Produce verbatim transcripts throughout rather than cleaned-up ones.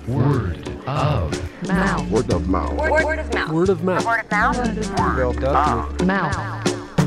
Word of mouth. Word of mouth. Word, word of mouth. Word of mouth. Word of mouth. Word of Mouth.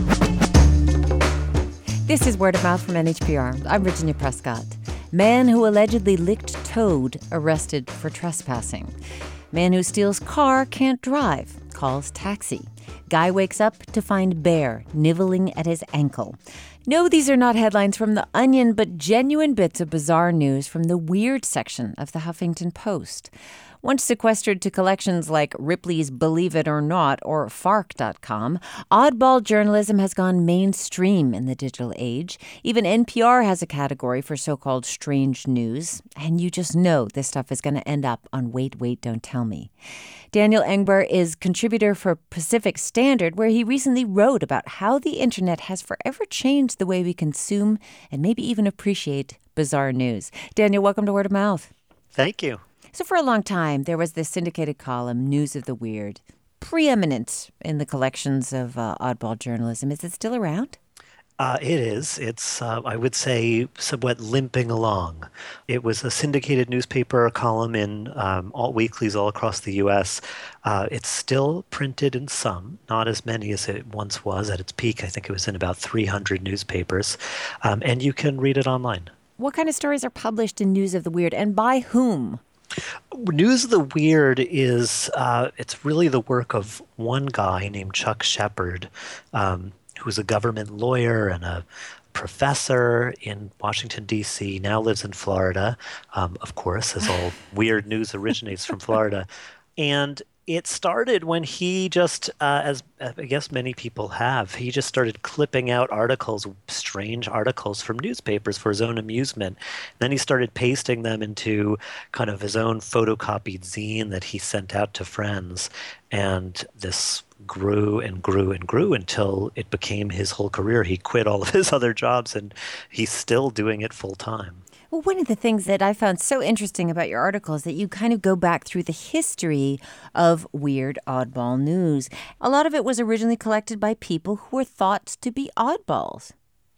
This is Word of Mouth from N H P R. I'm Virginia Prescott. Man who allegedly licked toad arrested for trespassing. Man who steals car can't drive, calls taxi. Guy wakes up to find bear nibbling at his ankle. No, these are not headlines from The Onion, but genuine bits of bizarre news from the weird section of the Huffington Post. Once sequestered to collections like Ripley's Believe It or Not or Fark dot com, oddball journalism has gone mainstream in the digital age. Even N P R has a category for so-called strange news. And you just know this stuff is going to end up on Wait, Wait, Don't Tell Me. Daniel Engber is contributor for Pacific Standard, where he recently wrote about how the internet has forever changed the way we consume and maybe even appreciate bizarre news. Daniel, welcome to Word of Mouth. Thank you. So for a long time, there was this syndicated column, News of the Weird, preeminent in the collections of uh, oddball journalism. Is it still around? Uh, it is. It's, uh, I would say, somewhat limping along. It was a syndicated newspaper column in um, alt weeklies all across the U S. Uh, it's still printed in some, not as many as it once was. At its peak, I think it was in about three hundred newspapers. Um, and you can read it online. What kind of stories are published in News of the Weird, and by whom? News of the Weird is, uh, it's really the work of one guy named Chuck Shepard, um, who's a government lawyer and a professor in Washington, D C, now lives in Florida, um, of course, as all weird news originates from Florida. And it started when he just, uh, as I guess many people have, he just started clipping out articles, strange articles from newspapers for his own amusement. Then he started pasting them into kind of his own photocopied zine that he sent out to friends. And this grew and grew and grew until it became his whole career. He quit all of his other jobs and he's still doing it full time. Well, one of the things that I found so interesting about your article is that you kind of go back through the history of weird oddball news. A lot of it was originally collected by people who were thought to be oddballs.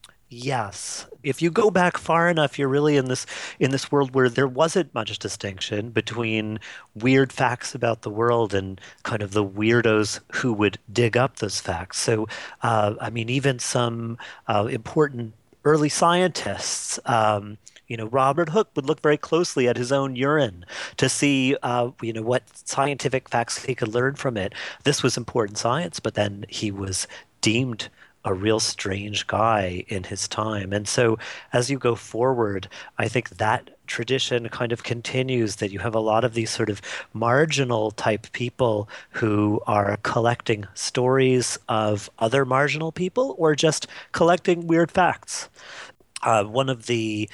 Yes. If you go back far enough, you're really in this in this world where there wasn't much distinction between weird facts about the world and kind of the weirdos who would dig up those facts. So, uh, I mean, even some uh, important early scientists, um, you know, Robert Hooke would look very closely at his own urine to see, uh, you know, what scientific facts he could learn from it. This was important science, but then he was deemed a real strange guy in his time. And so as you go forward, I think that tradition kind of continues, that you have a lot of these sort of marginal type people who are collecting stories of other marginal people or just collecting weird facts. Uh, one of the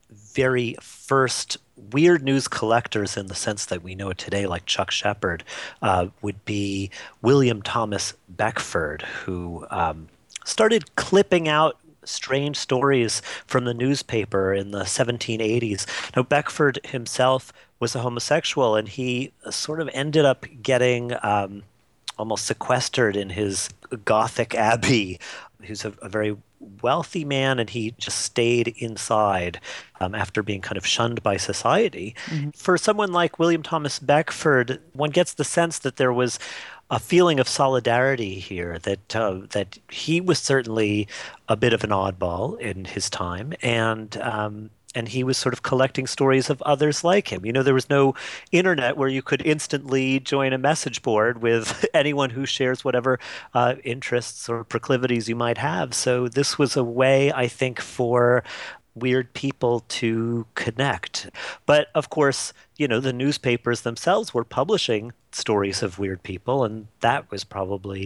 very first weird news collectors in the sense that we know it today, like Chuck Shepard, uh, would be William Thomas Beckford, who um, started clipping out strange stories from the newspaper in the seventeen eighties. Now, Beckford himself was a homosexual, and he sort of ended up getting um, almost sequestered in his Gothic abbey. He's a, a very wealthy man, and he just stayed inside um, after being kind of shunned by society. Mm-hmm. For someone like William Thomas Beckford, one gets the sense that there was a feeling of solidarity here, that uh, that he was certainly a bit of an oddball in his time, and um, and he was sort of collecting stories of others like him. You know, there was no internet where you could instantly join a message board with anyone who shares whatever uh, interests or proclivities you might have. So this was a way, I think, for weird people to connect. But of course, you know, the newspapers themselves were publishing stories of weird people, and that was probably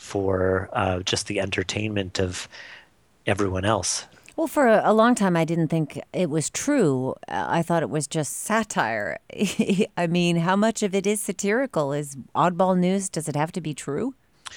for uh, just the entertainment of everyone else. Well, for a, a long time, I didn't think it was true. Uh, I thought it was just satire. I mean, how much of it is satirical? Is oddball news, does it have to be true?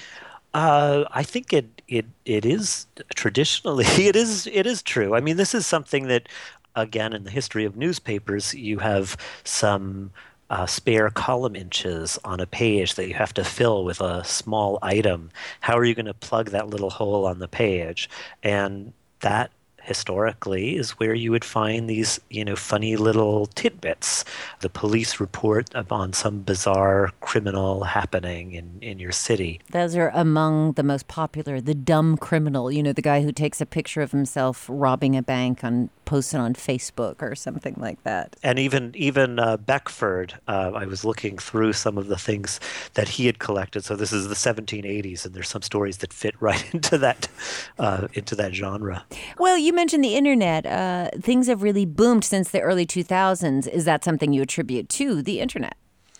Uh, I think it, it it is traditionally it is it is true. I mean, this is something that, again, in the history of newspapers, you have some uh, spare column inches on a page that you have to fill with a small item. How are you going to plug that little hole on the page? And that historically is where you would find these, you know, funny little tidbits. The police report on some bizarre criminal happening in, in your city. Those are among the most popular. The dumb criminal, you know, the guy who takes a picture of himself robbing a bank and posts it on Facebook or something like that. And even even uh, Beckford, uh, I was looking through some of the things that he had collected. So this is the seventeen eighties, and there's some stories that fit right into that uh, into that genre. Well, you mentioned the internet. Uh, things have really boomed since the early two thousands. Is that something you attribute to the internet?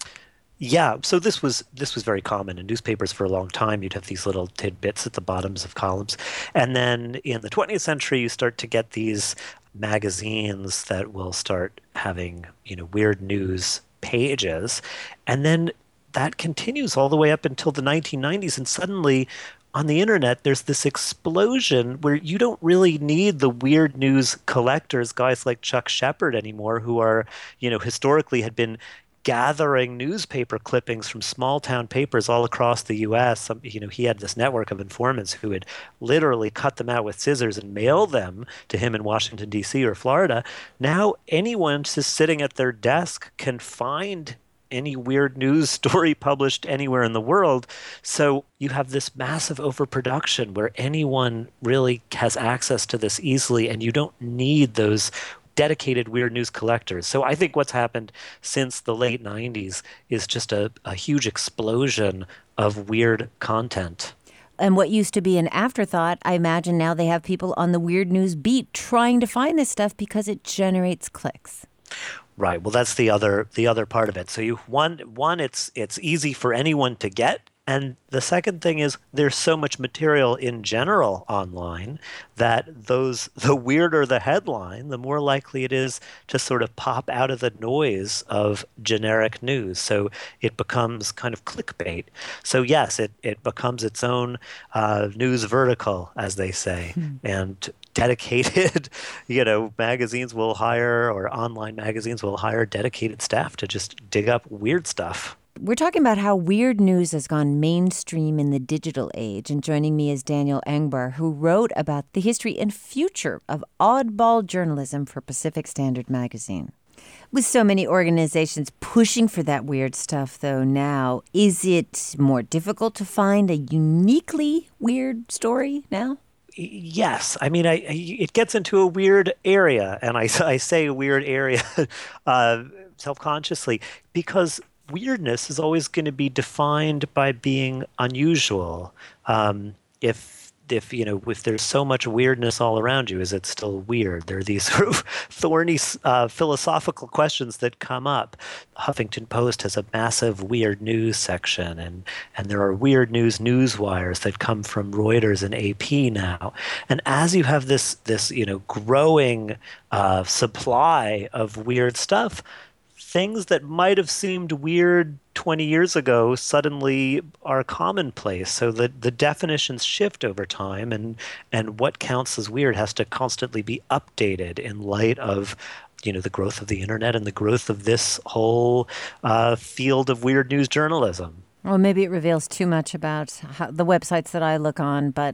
Yeah, so this was this was very common in newspapers for a long time. You'd have these little tidbits at the bottoms of columns. And then in the twentieth century, you start to get these magazines that will start having, you know, weird news pages. And then that continues all the way up until the nineteen nineties. And suddenly on the internet, there's this explosion where you don't really need the weird news collectors, guys like Chuck Shepard anymore, who are, you know, historically had been gathering newspaper clippings from small town papers all across the U S. Some, you know, he had this network of informants who would literally cut them out with scissors and mail them to him in Washington, D C or Florida. Now anyone just sitting at their desk can find any weird news story published anywhere in the world. So you have this massive overproduction where anyone really has access to this easily, and you don't need those dedicated weird news collectors. So I think what's happened since the late nineties is just a, a huge explosion of weird content. And what used to be an afterthought, I imagine now they have people on the weird news beat trying to find this stuff because it generates clicks. Right. Well, that's the other the other part of it. So you one one it's it's easy for anyone to get. And the second thing is there's so much material in general online that those the weirder the headline, the more likely it is to sort of pop out of the noise of generic news. So it becomes kind of clickbait. So yes, it, it becomes its own uh, news vertical, as they say. Hmm. And dedicated, you know, magazines will hire, or online magazines will hire dedicated staff to just dig up weird stuff. We're talking about how weird news has gone mainstream in the digital age. And joining me is Daniel Engbar, who wrote about the history and future of oddball journalism for Pacific Standard Magazine. With so many organizations pushing for that weird stuff, though, now, is it more difficult to find a uniquely weird story now? Yes. I mean, I, I it gets into a weird area, and I, I say a weird area uh, self-consciously, because weirdness is always going to be defined by being unusual. Um, if if you know if there's so much weirdness all around you, is it still weird? There are these sort of thorny uh, philosophical questions that come up. Huffington Post has a massive weird news section, and and there are weird news news wires that come from Reuters and A P now. And as you have this this you know growing uh, supply of weird stuff, things that might have seemed weird twenty years ago suddenly are commonplace. So the, the definitions shift over time, and, and what counts as weird has to constantly be updated in light of, you know, the growth of the internet and the growth of this whole uh, field of weird news journalism. Well, maybe it reveals too much about how, the websites that I look on, but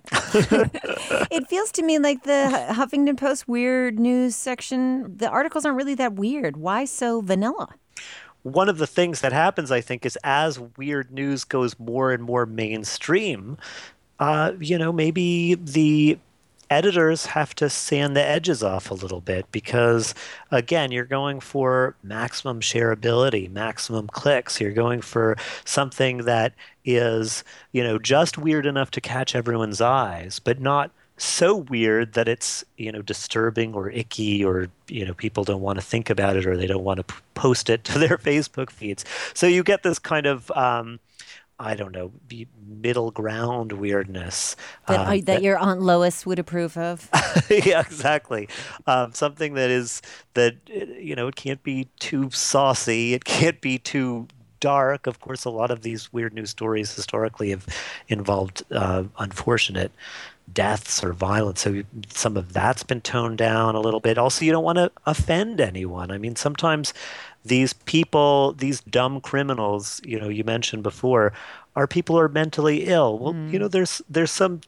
it feels to me like the Huffington Post weird news section, the articles aren't really that weird. Why so vanilla? One of the things that happens, I think, is as weird news goes more and more mainstream, uh, you know, maybe the editors have to sand the edges off a little bit because, again, you're going for maximum shareability, maximum clicks. You're going for something that is, you know, just weird enough to catch everyone's eyes, but not so weird that it's, you know, disturbing or icky, or, you know, people don't want to think about it, or they don't want to p- post it to their Facebook feeds. So you get this kind of um, I don't know, middle ground weirdness. That, um, that, that your Aunt Lois would approve of? Yeah, exactly. Um, something that is, that, you know, it can't be too saucy. It can't be too dark. Of course, a lot of these weird news stories historically have involved uh, unfortunate deaths or violence. So some of that's been toned down a little bit. Also, you don't want to offend anyone. I mean, sometimes these people, these dumb criminals, you know, you mentioned before, are people who are mentally ill. Well, mm. you know, there's there's some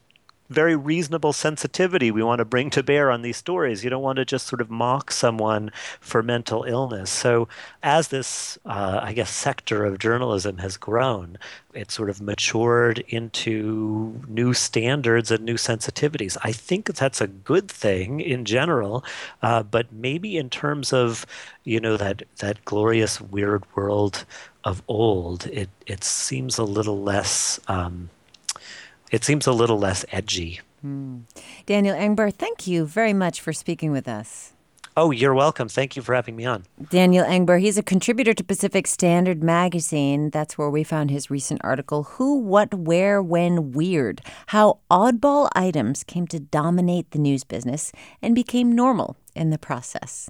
very reasonable sensitivity we want to bring to bear on these stories. You don't want to just sort of mock someone for mental illness. So as this, uh, I guess, sector of journalism has grown, it's sort of matured into new standards and new sensitivities. I think that's a good thing in general, uh, but maybe in terms of, you know, that that glorious weird world of old, it it seems a little less. Um, it seems a little less edgy. Mm. Daniel Engber, thank you very much for speaking with us. Oh, you're welcome. Thank you for having me on. Daniel Engber, he's a contributor to Pacific Standard magazine. That's where we found his recent article, Who, What, Where, When, Weird, How Oddball Items Came to Dominate the News Business and Became Normal in the Process.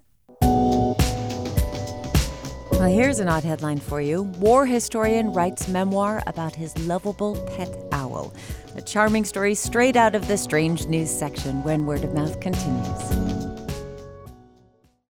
Well, here's an odd headline for you. War historian writes memoir about his lovable pet owl. A charming story straight out of the strange news section when Word of Mouth continues.